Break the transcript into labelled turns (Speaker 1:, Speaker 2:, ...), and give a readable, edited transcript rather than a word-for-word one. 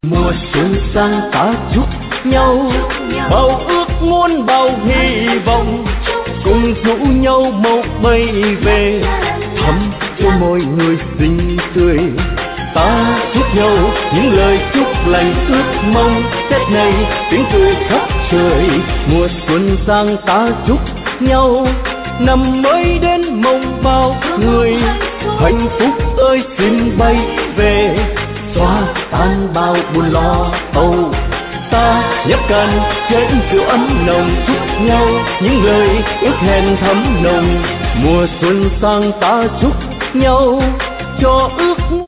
Speaker 1: Mùa xuân sang ta chúc nhau bao ước muốn bao hy vọng, cùng rủ nhau một bay về thăm cho mọi người xinh tươi. Ta chúc nhau những lời chúc lành ước mong, Tết này tiếng cười khắp trời. Mùa xuân sang ta chúc nhau năm mới đến mong bao người hạnh phúc ơi xin bay về, xóa tan bao buồn lo âu. Ta nhấp can chén rượu ấm nồng, chúc nhau những lời ước hẹn thắm nồng. Mùa xuân sang ta chúc nhau cho ước